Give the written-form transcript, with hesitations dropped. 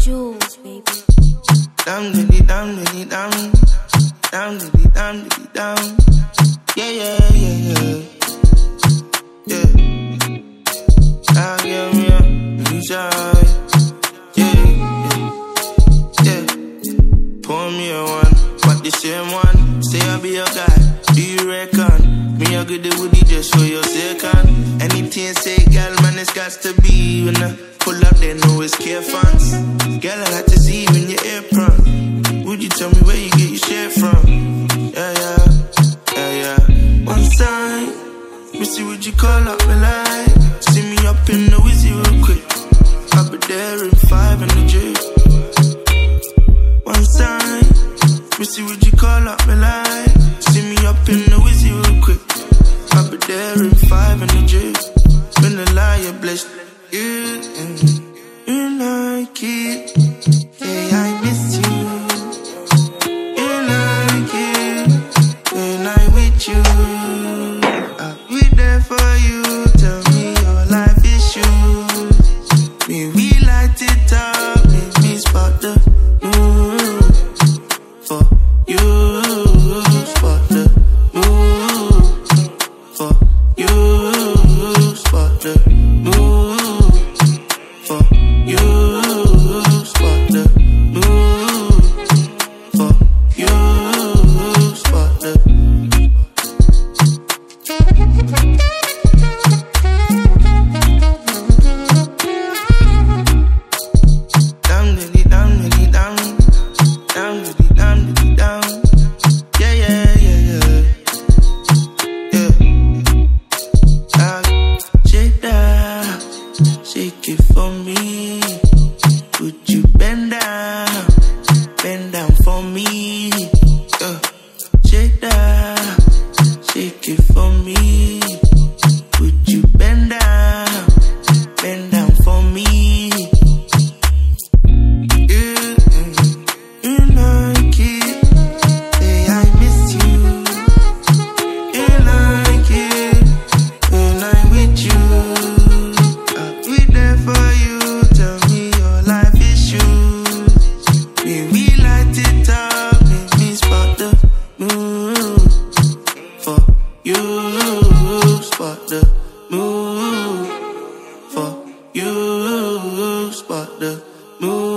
Jules, baby. Dam diddy dam diddy dam, dam diddy dam diddy dam. Yeah yeah yeah yeah. Yeah. I give me up, inside. Yeah yeah yeah. Pour me a one, but the same one. Say I'll be your guy. Do you reckon? Me a good woody just for your second. Anything say, girl, man, it's got to be. When I pull up, they know it's care funds. Girl, I like to see you in your apron. Would you tell me where you get your shit from? Yeah, yeah, yeah, yeah. One time, me see would you call up my line? See me up in the Wizzy real quick. I'll be there in 5 in the drip. One time, me see would you call up my line? See me up in the Wizzy real quick. I'll be there in 5 in the drip. Been a liar, blessed. You like it. Yeah, I miss you. You like it. When I'm with you, I'll be there for you. Tell me your life issues. Me, we light it up. Make me spot the moon for you. Spot the moon for you. Spot the moon for you. Spot the moon for you. Spot the dam diddy dam diddy dam, dam diddy dam diddy dam. Yeah yeah yeah yeah yeah. Shake that, shake it for me. Would you bend down for me? Shake that, shake it for me. Would you bend down for me? You like it. Say I miss you. You like it. When I'm with you, I'll be there for you. Tell me your life issues. Me, we light it up. Make me spot the moon for you. Spot the moon for you. Spot the moon.